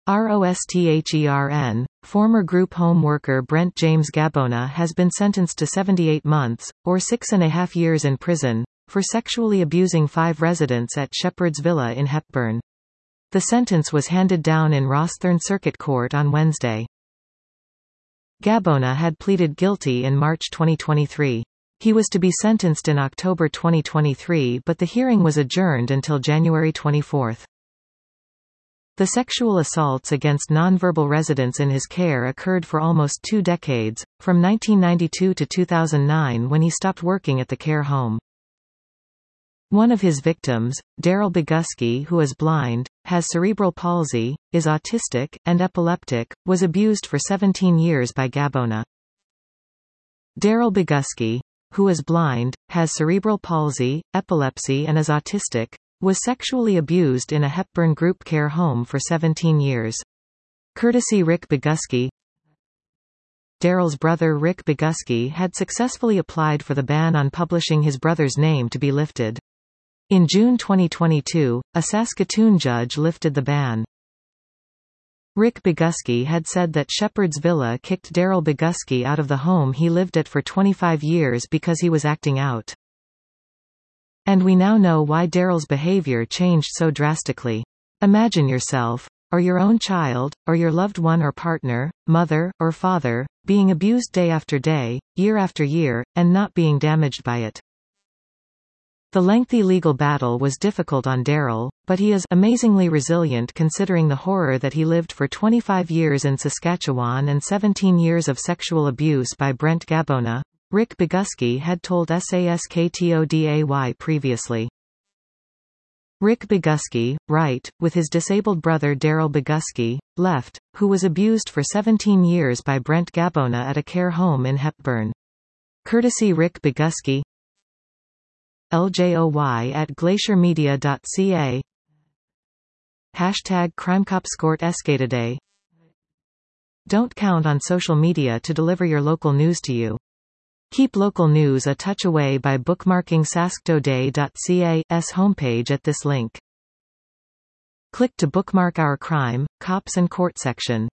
ROSTHERN. Former group home worker Brent James Gabona has been sentenced to 78 months, or 6.5 years in prison, for sexually abusing 5 residents at Shepherd's Villa in Hepburn. The sentence was handed down in Rosthern Circuit Court on Wednesday. Gabona had pleaded guilty in March 2023. He was to be sentenced in October 2023, but the hearing was adjourned until January 24. The sexual assaults against nonverbal residents in his care occurred for almost 2 decades, from 1992 to 2009 when he stopped working at the care home. One of his victims, Daryl Bogusky, who is blind, has cerebral palsy, is autistic, and epileptic, was abused for 17 years by Gabona. Daryl Bogusky, who is blind, has cerebral palsy, epilepsy and is autistic, was sexually abused in a Hepburn group care home for 17 years. Courtesy Rick Bogusky. Daryl's brother Rick Bogusky had successfully applied for the ban on publishing his brother's name to be lifted. In June 2022, a Saskatoon judge lifted the ban. Rick Bogusky had said that Shepherd's Villa kicked Daryl Bogusky out of the home he lived at for 25 years because he was acting out. And we now know why Daryl's behavior changed so drastically. Imagine yourself, or your own child, or your loved one or partner, mother, or father, being abused day after day, year after year, and not being damaged by it. The lengthy legal battle was difficult on Daryl, but he is amazingly resilient considering the horror that he lived for 25 years in Saskatchewan and 17 years of sexual abuse by Brent Gabona, Rick Bogusky had told SASKTODAY previously. Rick Bogusky, right, with his disabled brother Daryl Bogusky, left, who was abused for 17 years by Brent Gabona at a care home in Hepburn. Courtesy Rick Bogusky. LJOY at glaciermedia.ca. #CrimecopsCourtEscatoday. Don't count on social media to deliver your local news to you. Keep local news a touch away by bookmarking sasktoday.ca's homepage at this link. Click to bookmark our Crime, Cops and Court section.